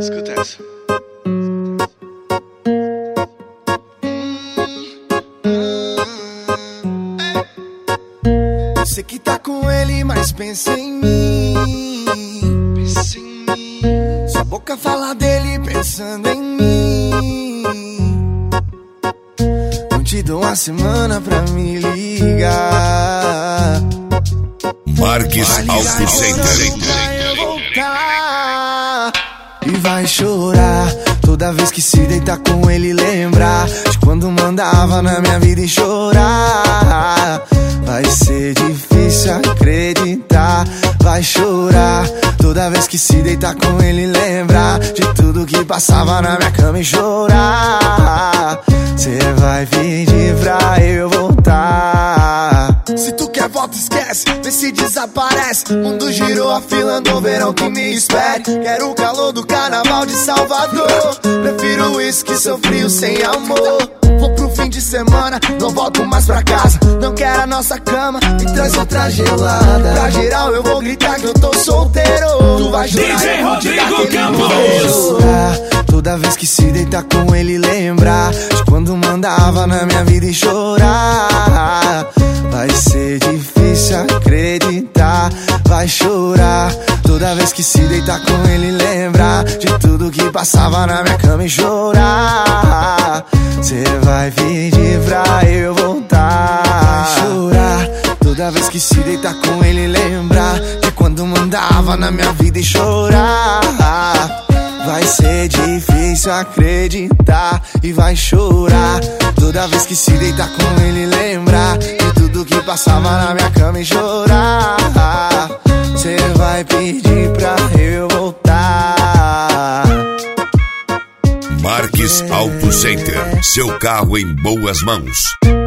Escuta essa. Sei que tá com ele, mas pensa em mim. Pensa em mim. Sua boca fala dele pensando em mim. Não te dou uma semana pra me ligar. Marques Auto Center. Vai voltar e vai chorar toda vez que se deitar com ele, lembrar de quando mandava na minha vida e chorar. Vai ser difícil acreditar. Vai chorar toda vez que se deitar com ele, lembrar de tudo que passava na minha cama e chorar. Cê vai pedir pra eu voltar. Se tu quer volta, esquece, vê se desaparece. Mundo girou, a fila do verão que me espere. Quero o calor do carnaval de Salvador. Prefiro isso que seu frio sem amor. Vou pro fim de semana, não volto mais pra casa. Não quero a nossa cama, me traz outra gelada. Pra geral eu vou gritar que eu tô solteiro. Tu vai chorar, DJ eu vou te dar Rodrigo aquele Campos. beijo. Toda vez que se deitar com ele, lembrar de quando mandava na minha vida e chorar. Vai ser difícil acreditar. Vai chorar toda vez que se deitar com ele, lembrar de tudo que passava na minha cama e chorar. Cê vai pedir pra eu voltar. Vai chorar toda vez que se deitar com ele, lembrar de quando mandava na minha vida e chorar. Vai ser difícil acreditar e vai chorar toda vez que se deitar com ele, lembrar de tudo que passava na minha cama e chorar. Cê vai pedir pra eu voltar. Marques Auto Center. Seu carro em boas mãos.